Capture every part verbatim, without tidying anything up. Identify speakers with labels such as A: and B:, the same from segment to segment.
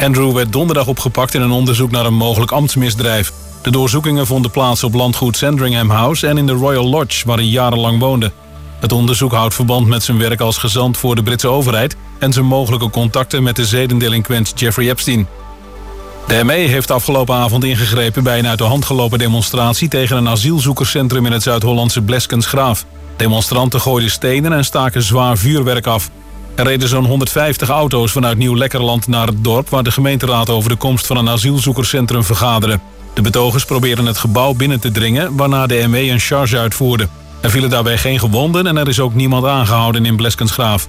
A: Andrew werd donderdag opgepakt in een onderzoek naar een mogelijk ambtsmisdrijf. De doorzoekingen vonden plaats op landgoed Sandringham House en in de Royal Lodge, waar hij jarenlang woonde. Het onderzoek houdt verband met zijn werk als gezant voor de Britse overheid en zijn mogelijke contacten met de zedendelinquent Jeffrey Epstein. De M E heeft afgelopen avond ingegrepen bij een uit de hand gelopen demonstratie tegen een asielzoekerscentrum in het Zuid-Hollandse Bleskensgraaf. Demonstranten gooiden stenen en staken zwaar vuurwerk af. Er reden zo'n honderdvijftig auto's vanuit Nieuw-Lekkerland naar het dorp waar de gemeenteraad over de komst van een asielzoekerscentrum vergaderde. De betogers probeerden het gebouw binnen te dringen, waarna de M E een charge uitvoerde. Er vielen daarbij geen gewonden en er is ook niemand aangehouden in Bleskensgraaf.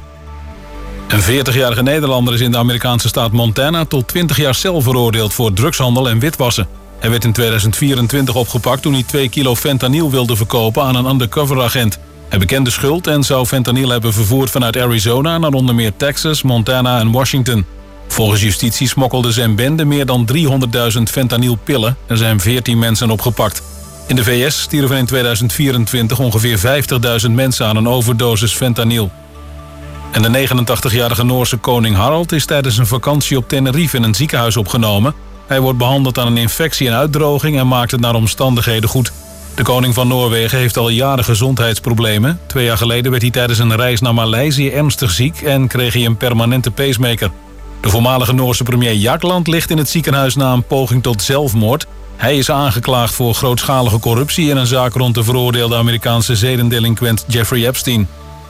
A: Een veertigjarige Nederlander is in de Amerikaanse staat Montana tot twintig jaar cel veroordeeld voor drugshandel en witwassen. Hij werd in tweeduizend vierentwintig opgepakt toen hij twee kilo fentanyl wilde verkopen aan een undercover-agent. Hij bekende schuld en zou fentanyl hebben vervoerd vanuit Arizona naar onder meer Texas, Montana en Washington. Volgens justitie smokkelde zijn bende meer dan driehonderdduizend fentanylpillen. Er zijn veertien mensen opgepakt. In de V S stierven in tweeduizend vierentwintig ongeveer vijftigduizend mensen aan een overdosis fentanyl. En de negenentachtigjarige Noorse koning Harald is tijdens een vakantie op Tenerife in een ziekenhuis opgenomen. Hij wordt behandeld aan een infectie en uitdroging en maakt het naar omstandigheden goed. De koning van Noorwegen heeft al jaren gezondheidsproblemen. Twee jaar geleden werd hij tijdens een reis naar Maleisië ernstig ziek en kreeg hij een permanente pacemaker. De voormalige Noorse premier Jagland ligt in het ziekenhuis na een poging tot zelfmoord. Hij is aangeklaagd voor grootschalige corruptie in een zaak rond de veroordeelde Amerikaanse zedendelinquent Jeffrey Epstein.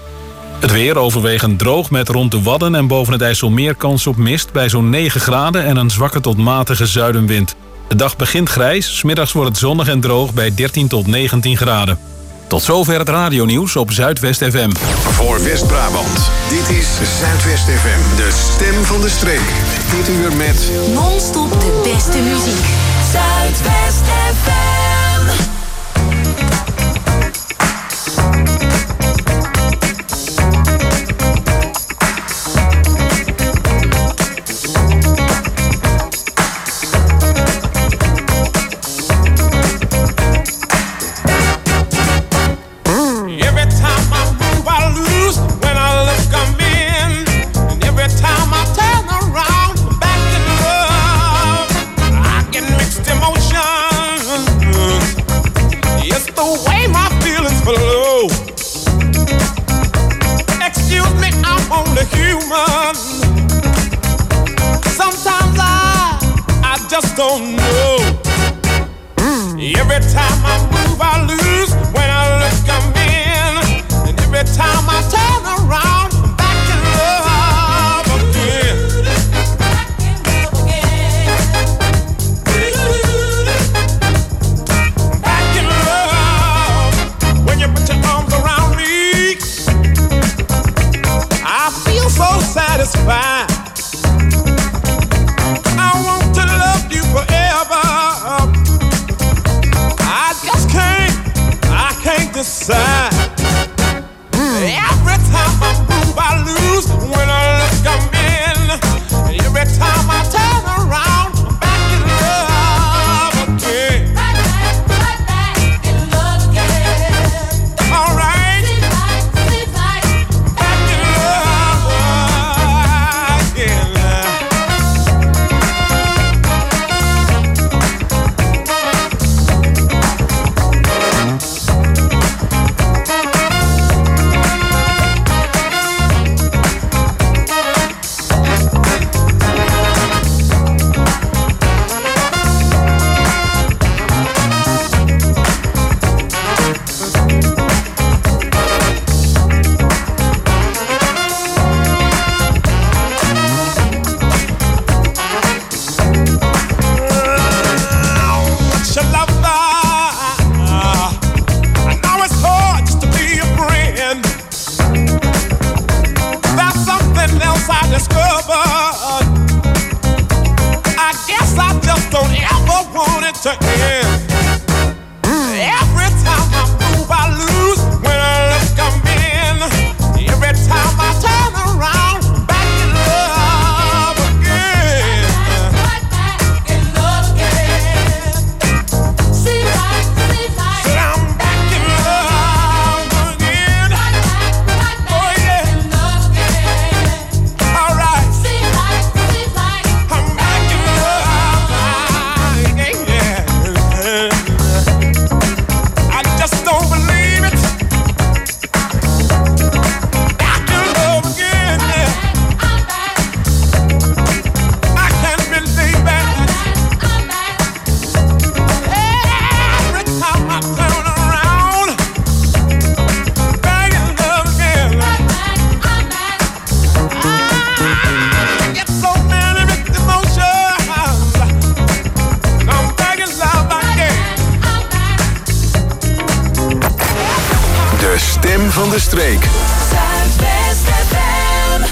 A: Het weer overwegend droog met rond de Wadden en boven het IJsselmeer kans op mist bij zo'n negen graden en een zwakke tot matige zuidenwind. De dag begint grijs, 's middags wordt het zonnig en droog bij dertien tot negentien graden. Tot zover het radionieuws op Zuidwest F M.
B: Voor West-Brabant, dit is Zuidwest F M, de stem van de streek. Dit uur met
C: non-stop de beste muziek. Zuidwest F M.
D: Don't know. Every time I move, I lose. When I look, I'm in. And every time I turn around, I'm back in love again. Back in love again. Back in love. When you put your arms around me, I feel so satisfied. I want to love you forever. I just can't
B: van de streek.
C: Zuidwest F M.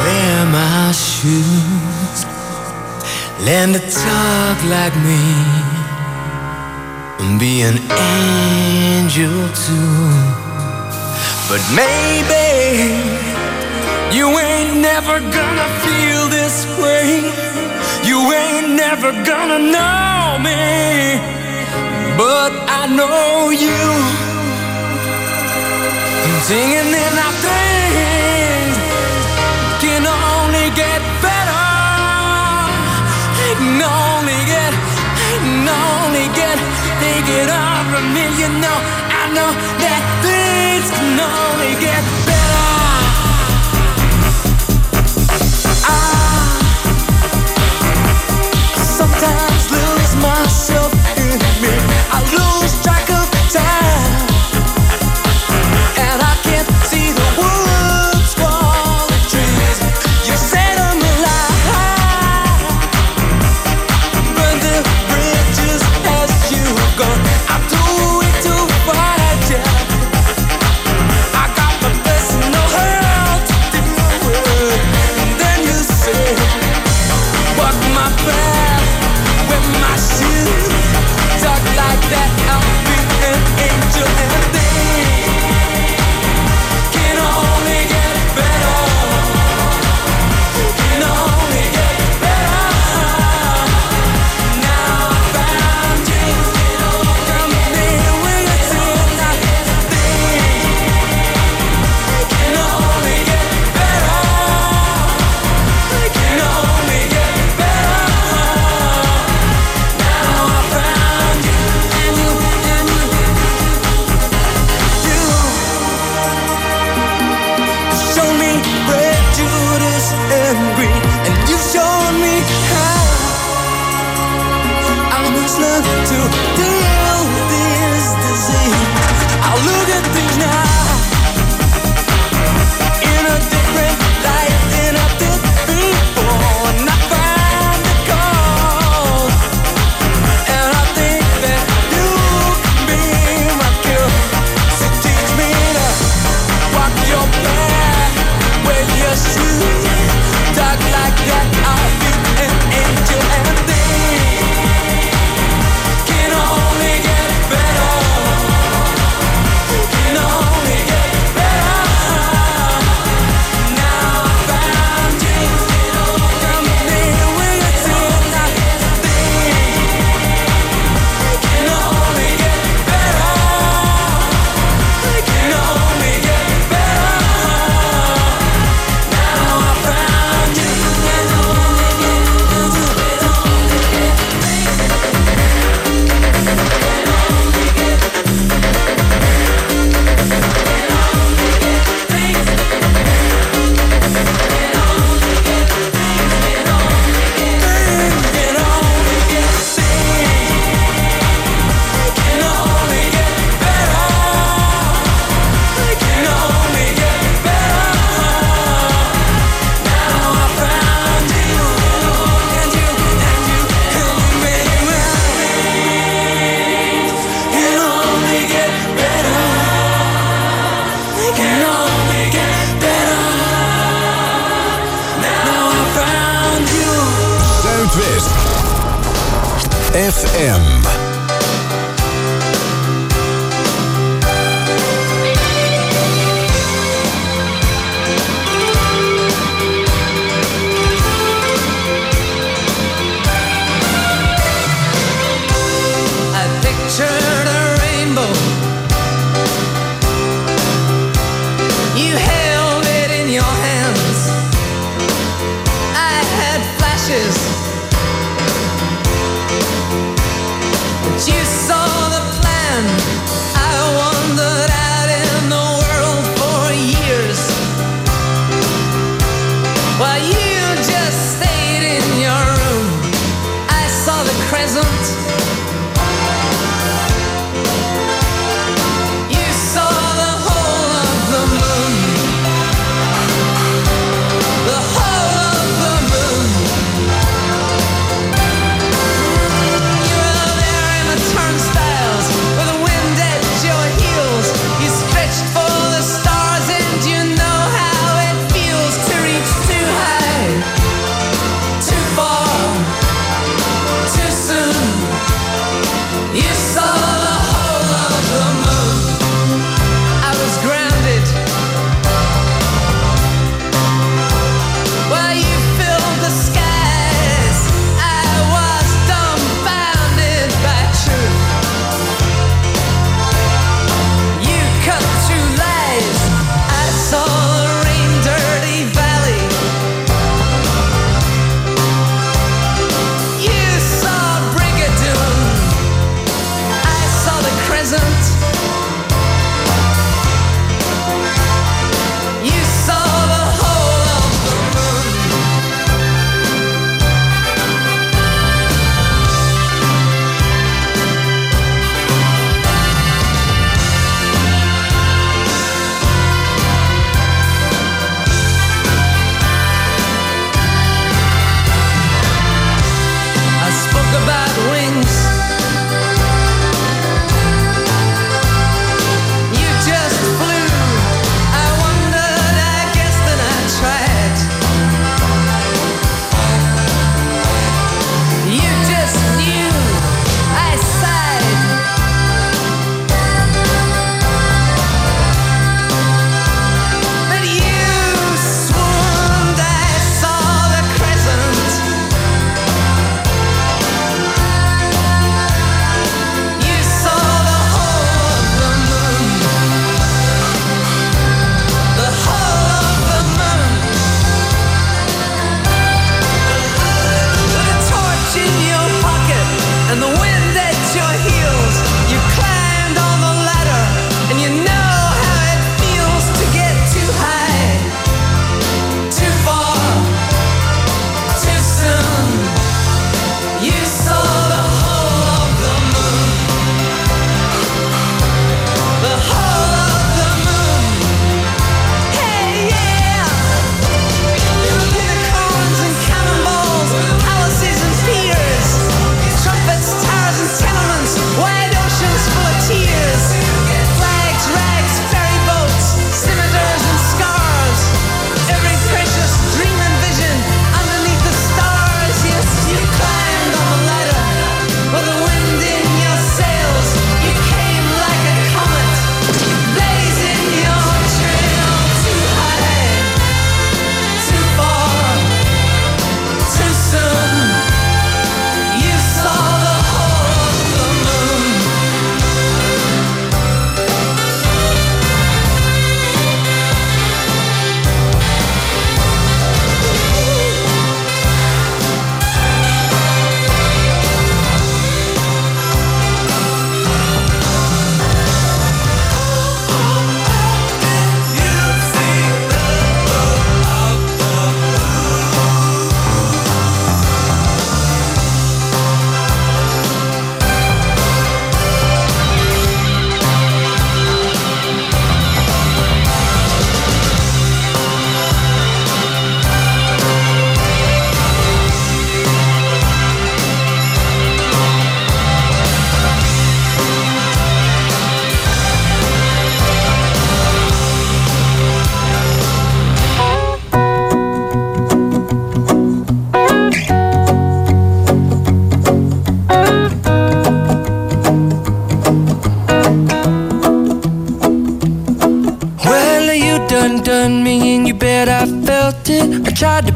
E: wear my shoes, learn to talk like me, and be an angel too. But maybe you ain't never gonna feel this way. You ain't never gonna know me, but I know you. Singing in our things can only get better. It can only get, it can only get, take it all from me. You know, I know that things can only get better. I sometimes lose myself in me. I lose track of time, and I can't see the woods for the trees. You set them alive, burn the bridges as you go. I'm too weak to fight you. I got my best and know how to deal with. And then you say, walk my path, wear my shoes, talk like that. I'll be an angel, and things can only get better. Can only get better. Now I found you. Come here with a tonight. Things can only get better. Can only get better. Now I found you, and you, and you, you show me prejudice and greed, and you showed me how I must learn to deal with this disease. I look at things now in a different light than I did before, and I find the cause, and I think that you can be my cure. So teach me to walk your path, wear your shoes, talk like that. I'll be an angel, and things can only get better. Can only get better. Now I found you. Come here with a tonight. Things can only get better. Can only get better. Now I found you. Can only get
B: Zuidwest F M.
E: I pictured a rainbow. You held it in your hands. I had flashes, but you saw the plan. I wandered out in the world for years, while you just stayed in your room. I saw the crescent. You saw the whole of the moon. The whole of the moon.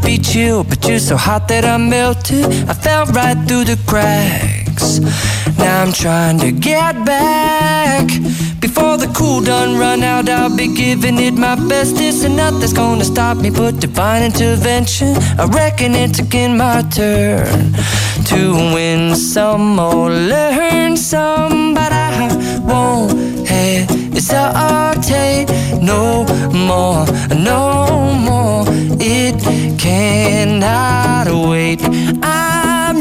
E: be chill, but you're so hot that I melted. I fell right through the cracks. Now I'm trying to get back. Before the cool done run out, I'll be giving it my bestest, and nothing's gonna stop me but divine intervention. I reckon it's again my turn to win some or learn some, but I won't hesitate no more, no more. It cannot wait. I'm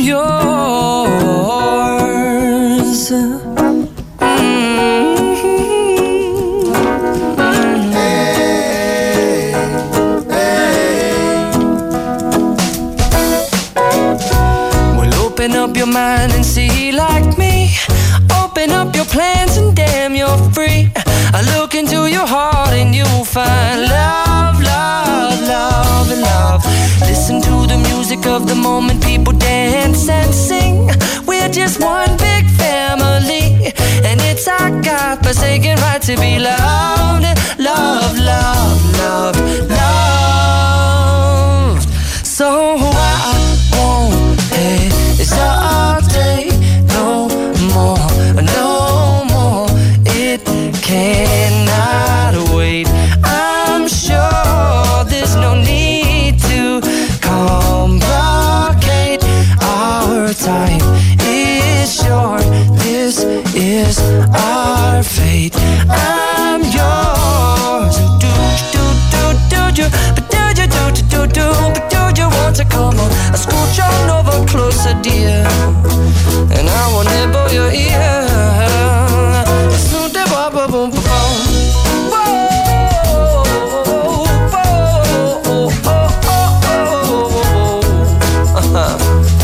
E: yours. Open up your mind and see like me. Open up your plans and damn, you're free. I look into your heart and you'll find love, love, love, and love. Listen to the music of the moment, people dance and sing. We're just one big family, and it's our God-forsaken right to be loved. Love, love, love, loved. So I won't hesitate no more, no more. It cannot wait. I'm sure there's no need to complicate. Our time is short. This is our fate. I'm yours. Do do do do do, but do you do do do do, but do you want to come on? I scooch on over closer, dear, and I will nibble your ear. So da ba ba boom ba boom. Whoa, whoa, oh, oh, oh, oh.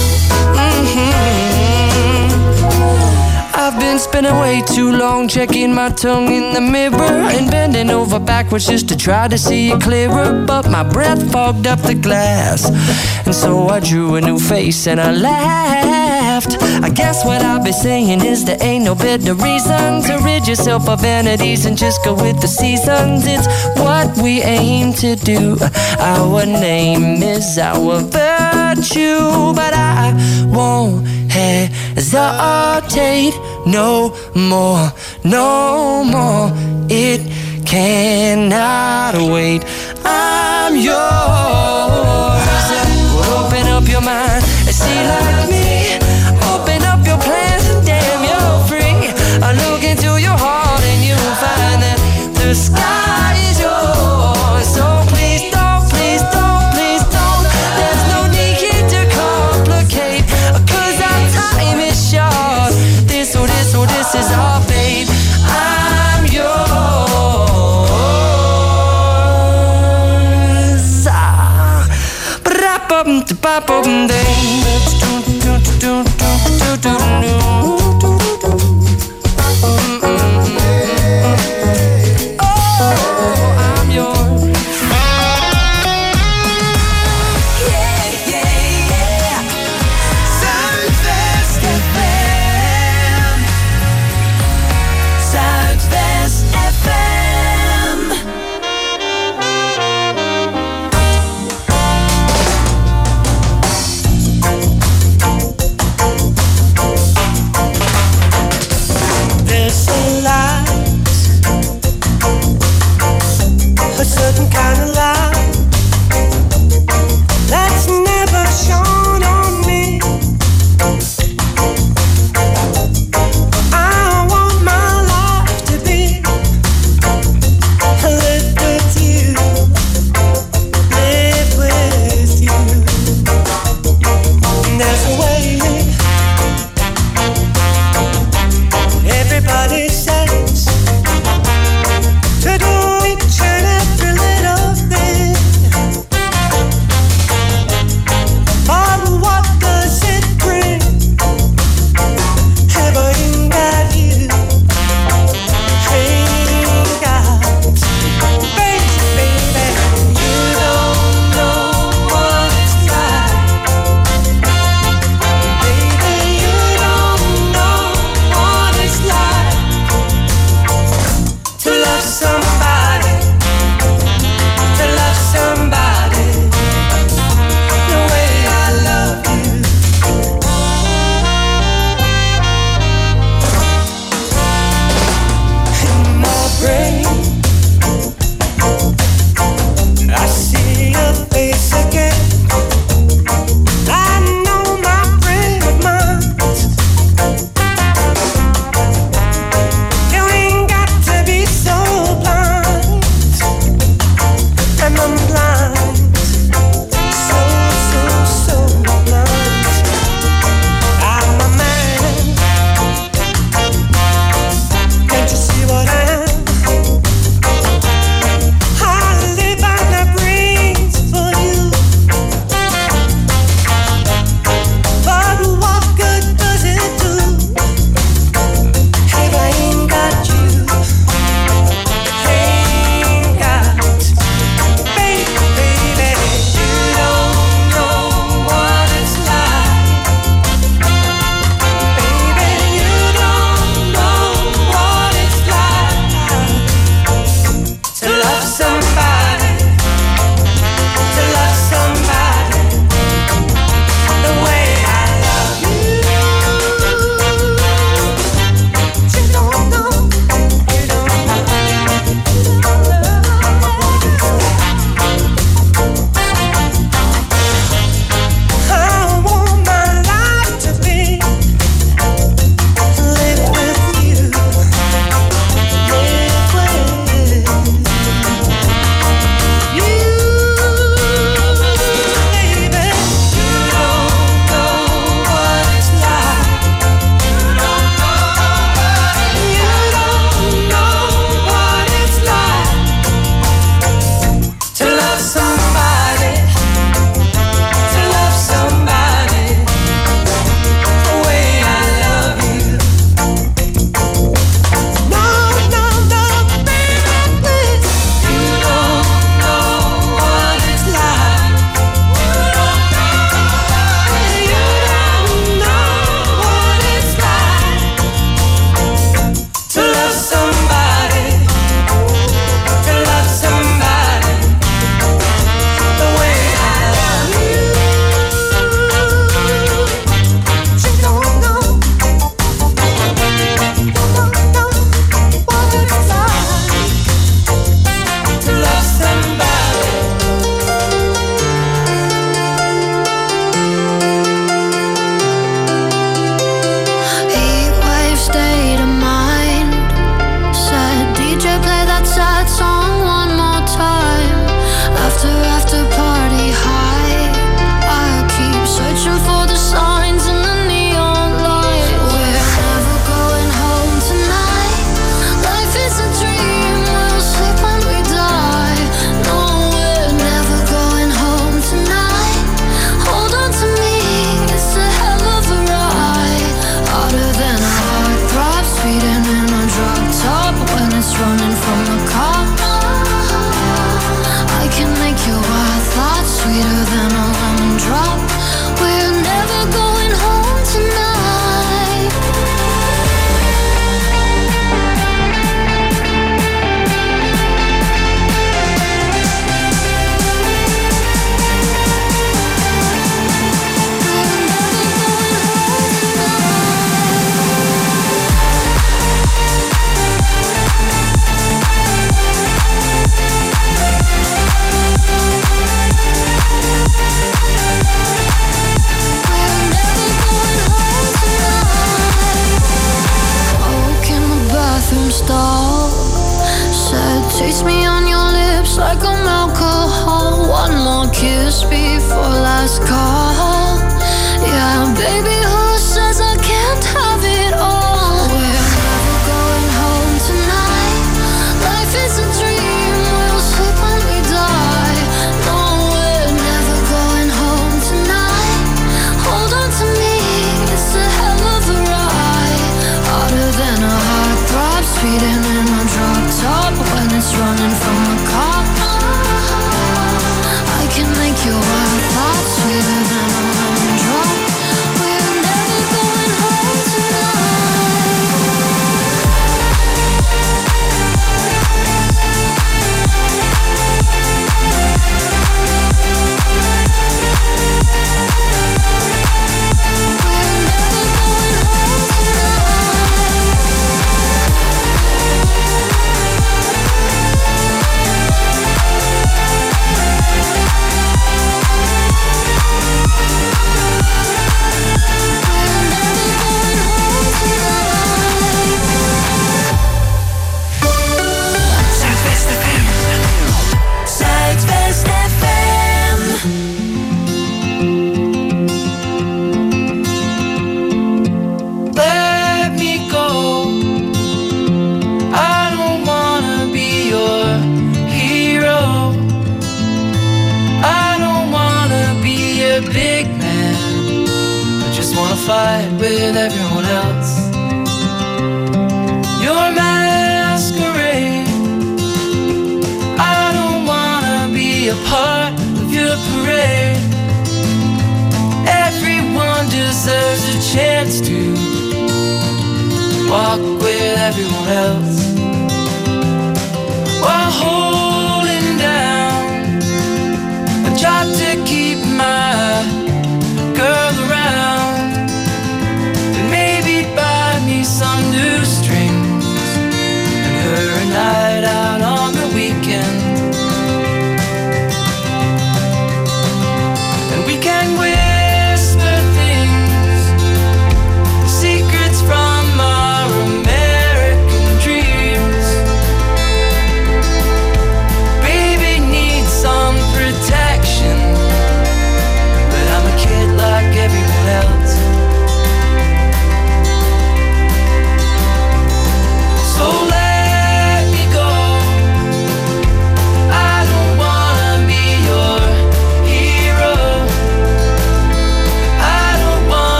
E: I've been spending way too long checking my tongue in the mirror and bending over backwards just to try to see it clearer, but my breath fogged up the glass, and so I drew a new face and I laughed. I guess what I'll be saying is there ain't no better reason to rid yourself of vanities and just go with the seasons. It's what we aim to do. Our name is our virtue, but I won't hesitate no more, no more. It cannot wait. I'm yours. Open up your mind and see like me. Open up your plans and damn, you're free. I look into your heart and you'll find that the sky is yours. So please don't, please don't, please don't. There's no need to complicate, 'cause our time is short. This, oh this, oh this is our fate. I'm yours. Ah. Ba-da-bum, da-ba-bum, ding. wanna fight with everyone else. Your masquerade, I don't wanna be a part of your parade. Everyone deserves a chance to walk with everyone else while holding down a job to keep my girl around, and maybe buy me some new strings and her a night out on the weekend. And we can whisper things, secrets from our American dream.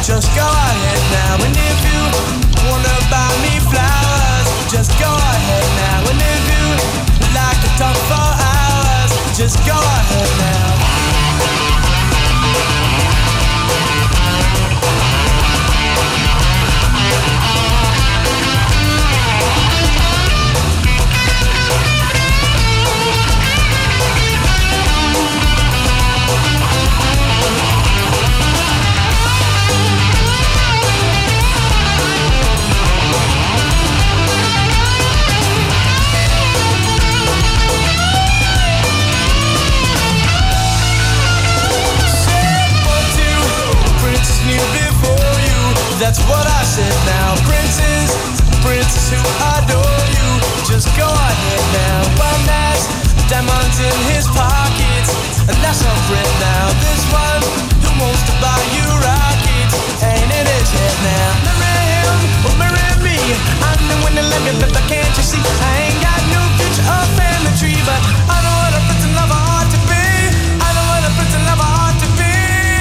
E: just go ahead now. And if you wanna buy me flowers, just go ahead now. And if you like to talk for hours, just go ahead now. That's what I said now. Princes, princes who adore you, just go ahead now. One has diamonds in his pockets, and that's a friend now. This one who wants to buy you rockets, ain't in his head now. Marry him or marry me, I'm the one that let me, but can't you see? I ain't got no future or family tree, but I know what a prince and lover ought to be. I know what a prince and lover ought to be.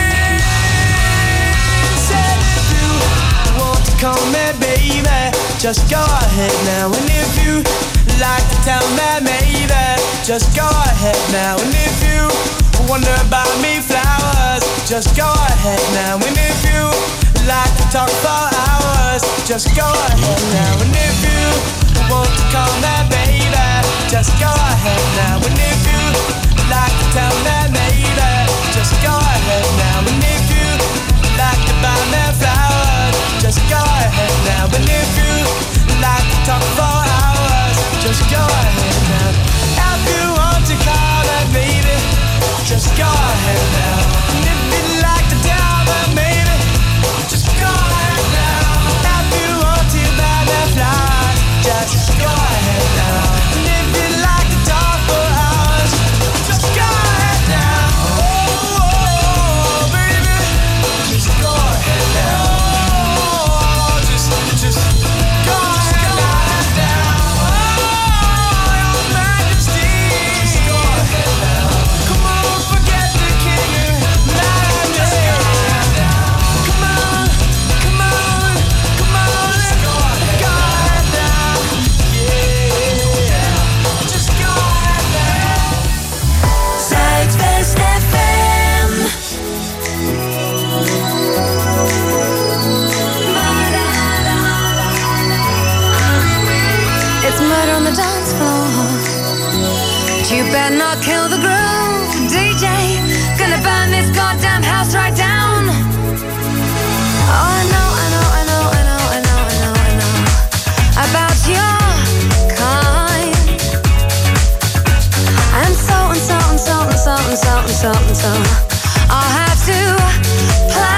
E: Said if you want to call me baby, just go ahead now. And if you like to tell me maybe, just go ahead now. And if you wonder about me flowers, just go ahead now. And if you like to talk for hours, just go ahead now. And if you want to call me baby, just go ahead now. And if you like to tell me maybe, just go ahead now. And if you like to buy me flowers, just go ahead now. And if you like to talk for hours, just go ahead now. If you want to call me baby, just go ahead now. And if you like to tell me maybe, just go ahead now. If you want to buy me flowers, just go ahead now. And if you like to talk for hours, just go ahead now. Oh, oh, oh baby, just go ahead now. Oh, just, just go ahead now. Oh, your majesty, just go ahead now. Come on, forget the king and majesty. Come on, come on, come on, let's go ahead now. Yeah, just go ahead now.
C: Zuidwest F M.
F: It's murder on the dance floor. But you better not kill the groove, D J. Gonna burn this goddamn house right down. Oh, I know, I know, I know, I know, I know, I know, I know about your kind. And so and so and so and so and so and so and so I'll have to play.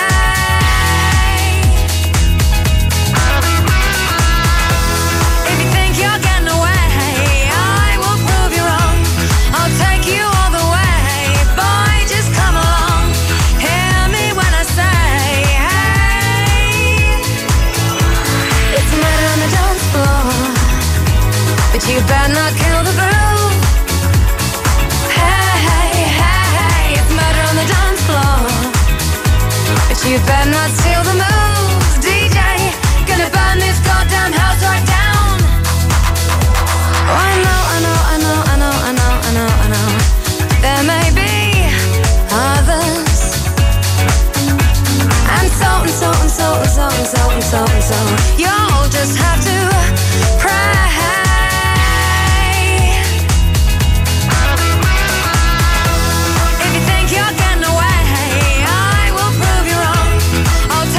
F: If you think you're getting away, I will prove you wrong. I'll take you all the way. Boy, just come along. Hear me when I say, hey. It's murder on the dance floor, but you better not kill the groove. Hey, hey, hey, hey. It's murder on the dance floor, but you better not steal the moves, D J. Gonna burn this goddamn house right down. Oh, I know, I know, I know, I know, I know, I know, I know. There may be others, and so and so and so and so and so and so and so. You'll just have to pray. If you think you're getting away, I will prove you wrong. I'll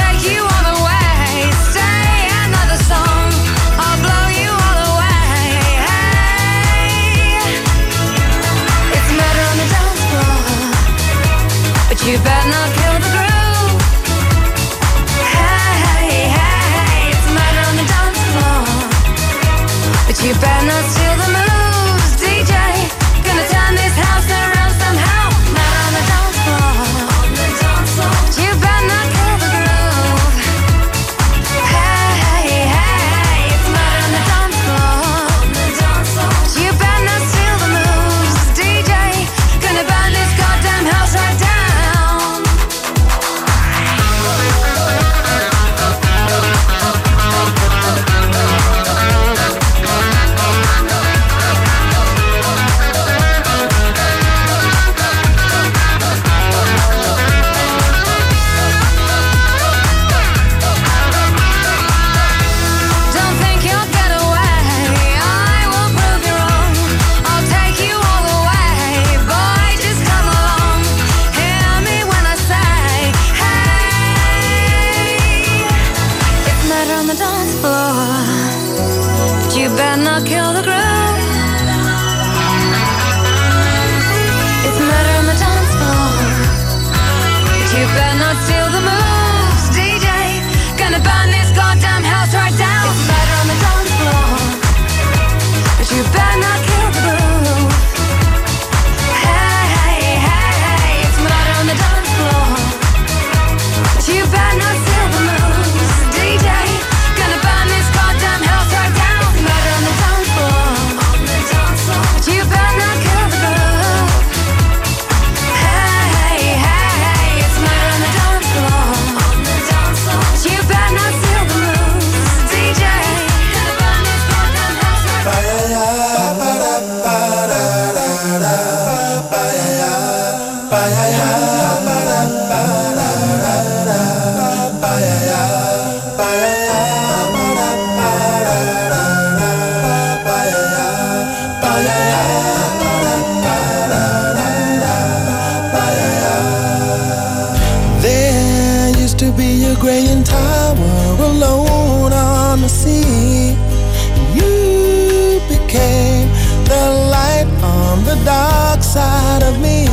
E: be a graying tower alone on the sea. You became the light on the dark side of me.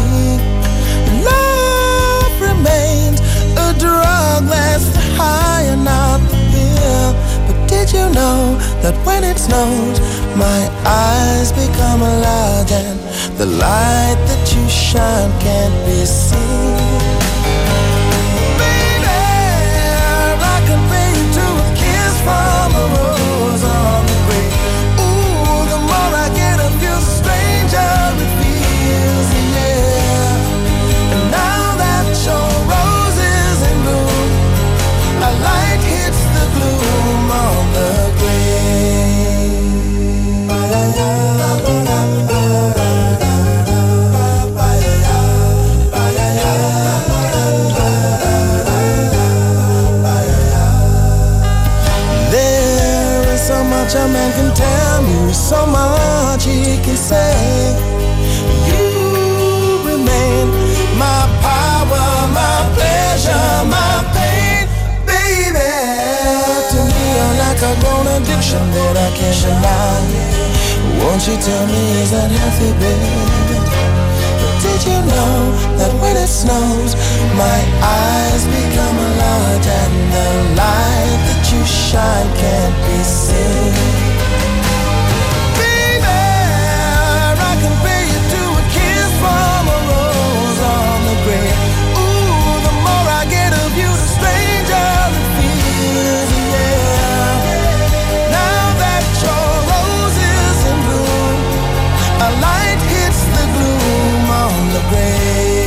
E: Love remains a drug that's the high and not the pill. But did you know that when it snows, my eyes become large and the light that you shine can't be seen? Baby, I compare you to a kiss from a rose on the grave. Ooh, the more I get of you, the stranger it feels, yeah. And now that your rose is in bloom, a light hits the gloom on the grave. There is so much a man can tell you, so much he can say. You remain my power, my pleasure, my pain, baby. To me, you're like a grown addiction that I can't deny. Won't you tell me, is that healthy, baby? But did you know that when it snows, my eyes become large and the light that you shine can't be seen? Baby, I compare you to a kiss from a rose on the grave. Ooh, the more I get of you, the stranger it feels, yeah. Now that your rose is in bloom, a light hits the gloom on the grave.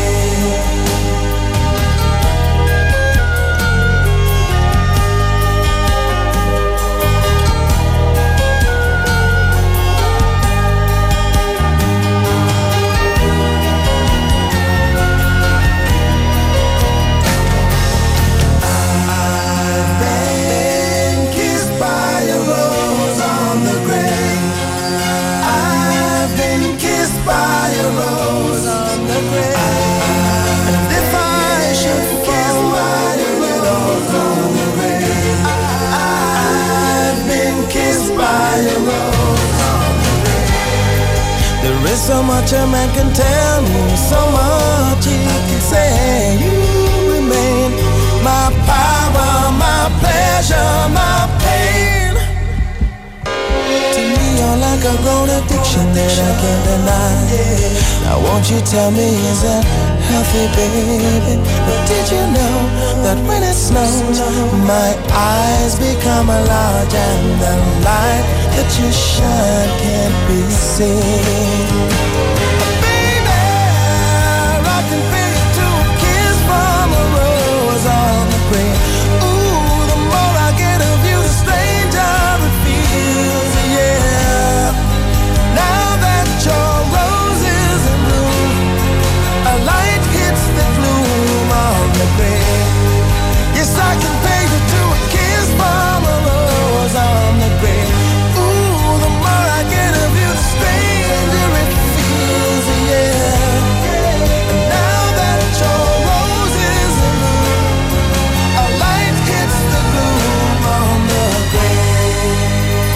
E: I've been kissed by a rose on the grave. I've been kissed by a rose on the grave. And if I should fall by a rose on the grave, I've been kissed by a rose on the grave. There is so much a man can tell me, so much he can say. You remain my power, my pleasure, my pain. To me, you're like a grown addiction that I can't deny. Now won't you tell me, is that healthy, baby? But did you know that when it snows, my eyes become large and the light that you shine can't be seen? Baby, I compare you to a kiss from a rose on the grave. Ooh, the more I get of you, the stranger it feels, yeah. Now that your rose is in bloom, a light hits the gloom on the grave. Yes, I compare you to a kiss from a rose on the grave. Ooh, the more I get of you, the stranger it feels, yeah. And now that your rose is in bloom, a light hits the gloom on the grave.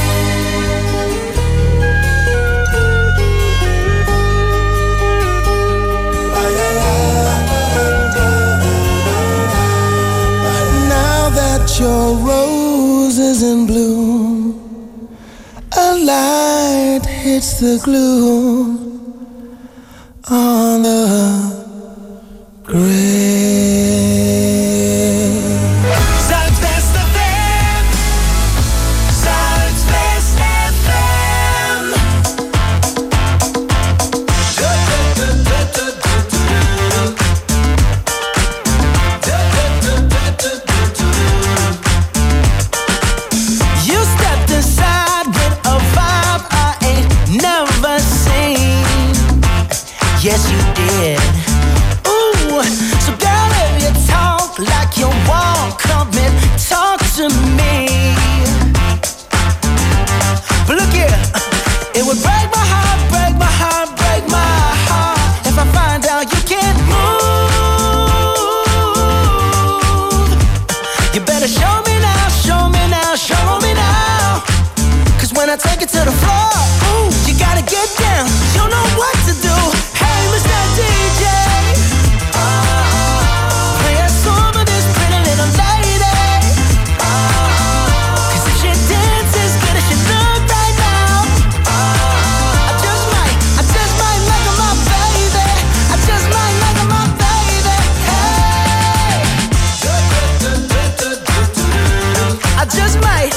E: Now that your rose is in bloom, a light hits the gloom on the grave.
C: Zuidwest F M. Zuidwest F M.
E: You stepped aside with a vibe I ain't never seen. Yes, you did. Ooh, so You better show me now, show me now, show me now. Cause when I take it to the floor, ooh, you gotta get down. You know what to do. Hey, Mister D J, oh, play a song for this pretty little lady. Oh, cause if she dances good as she look right now, oh, I just might, I just might make her my baby. I just might make her my baby. Hey, I just might.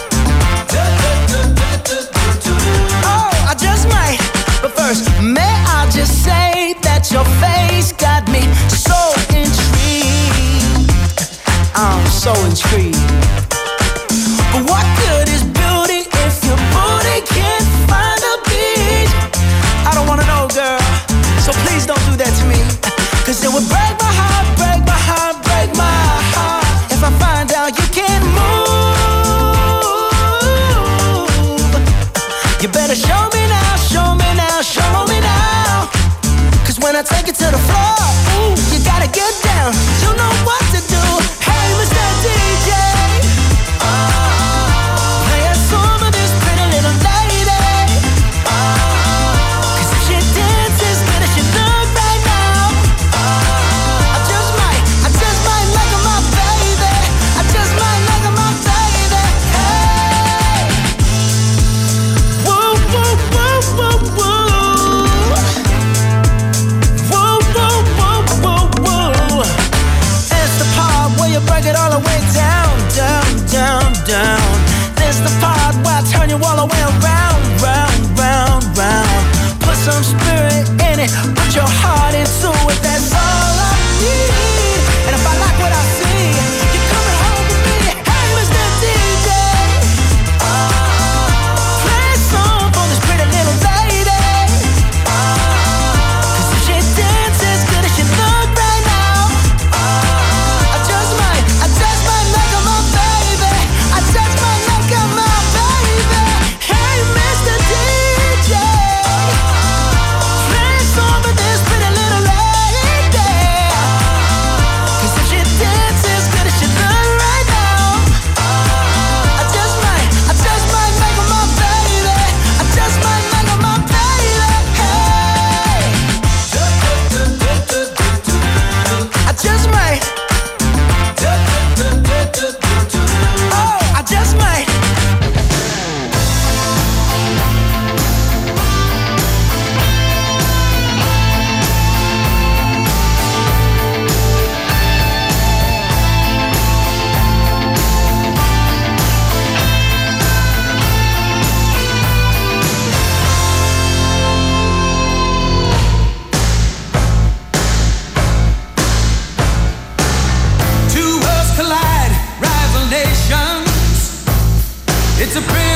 E: Oh, I just might. But first, may I just say that your face got me so intrigued. I'm so intrigued. But what good is beauty if your booty can't find a beat? I don't wanna know, girl, so please don't do that to me. Cause it would break my heart, break my heart, break my heart if I find out you can't move. You better show me now, show me now, show me now. Cause when I take it to the floor, ooh, you gotta get down. You know what to do. Hey, Mister D J, oh, play a song for this pretty little lady. Oh, cause if she dances good as she look right now, oh, I just might, I just might make her my baby. I just might make her my baby. Hey, woo, woo, woo, woo, woo. Woo, woo, woo, woo, woo. It's the part where you break it all the way down, down, down, down. This the part where I turn you all the way around, round, round, round. Put some spirit in it, put your heart into it. That's all I need. And if I like what I see, you're coming home with me. Hey, Mister D J, oh, play a song for this pretty little lady. Oh, cause if she dances good as she look right now, oh, I just might, I just might make her my baby. I just might make her my baby. Hey, Mister D J, play a song for this pretty little lady. Cause if she dances good as she look right now, I just might, I just might make her my baby. I just might make her my baby. Hey, I just might. Oh, I just might.
C: Two worlds collide, rival nations. It's a pretty